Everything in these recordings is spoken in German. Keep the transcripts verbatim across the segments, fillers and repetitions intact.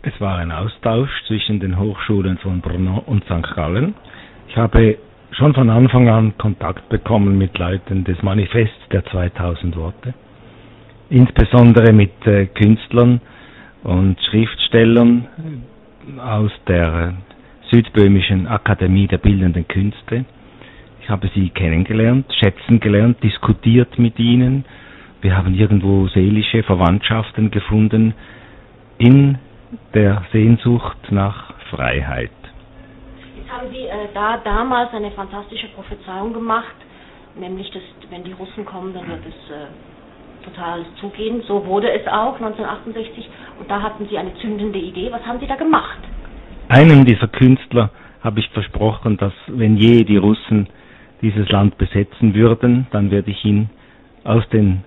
Es war ein Austausch zwischen den Hochschulen von Brno und Sankt Gallen. Ich habe schon von Anfang an Kontakt bekommen mit Leuten des Manifests der zweitausend Worte, insbesondere mit äh, Künstlern und Schriftstellern aus der Südböhmischen Akademie der Bildenden Künste. Ich habe sie kennengelernt, schätzen gelernt, diskutiert mit ihnen. Wir haben irgendwo seelische Verwandtschaften gefunden in der Sehnsucht nach Freiheit. Jetzt haben Sie äh, da damals eine fantastische Prophezeiung gemacht, nämlich, dass wenn die Russen kommen, dann wird es äh, total alles zugehen. So wurde es auch neunzehnhundertachtundsechzig und da hatten Sie eine zündende Idee. Was haben Sie da gemacht? Einem dieser Künstler habe ich versprochen, dass wenn je die Russen dieses Land besetzen würden, dann werde ich ihn aus den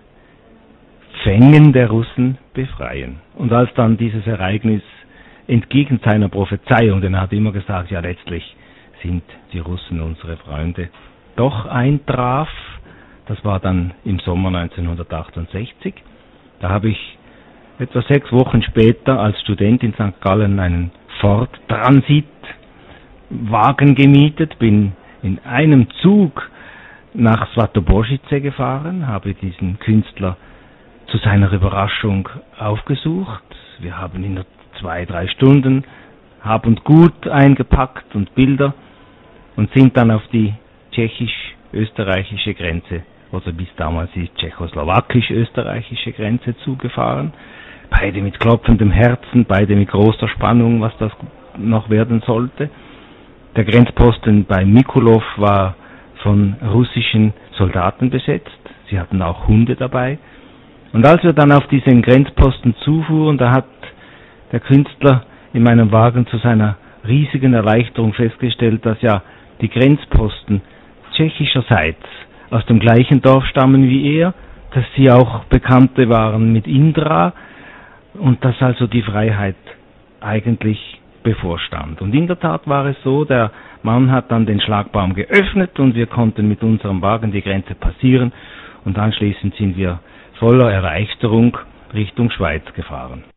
Fängen der Russen befreien. Und als dann dieses Ereignis entgegen seiner Prophezeiung, denn er hat immer gesagt, ja letztlich sind die Russen unsere Freunde, doch eintraf, das war dann im Sommer neunzehnhundertachtundsechzig, da habe ich etwa sechs Wochen später als Student in Sankt Gallen einen Ford Transit Wagen gemietet, bin in einem Zug nach Svatobožice gefahren, habe diesen Künstler zu seiner Überraschung aufgesucht. Wir haben in zwei, drei Stunden Hab und Gut eingepackt und Bilder und sind dann auf die tschechisch-österreichische Grenze, oder bis damals die tschechoslowakisch-österreichische Grenze zugefahren. Beide mit klopfendem Herzen, beide mit großer Spannung, was das noch werden sollte. Der Grenzposten bei Mikulov war von russischen Soldaten besetzt. Sie hatten auch Hunde dabei. Und als wir dann auf diesen Grenzposten zufuhren, da hat der Künstler in meinem Wagen zu seiner riesigen Erleichterung festgestellt, dass ja die Grenzposten tschechischerseits aus dem gleichen Dorf stammen wie er, dass sie auch Bekannte waren mit Indra und dass also die Freiheit eigentlich bevorstand. Und in der Tat war es so, der Mann hat dann den Schlagbaum geöffnet und wir konnten mit unserem Wagen die Grenze passieren und anschließend sind wir voller Erleichterung Richtung Schweiz gefahren.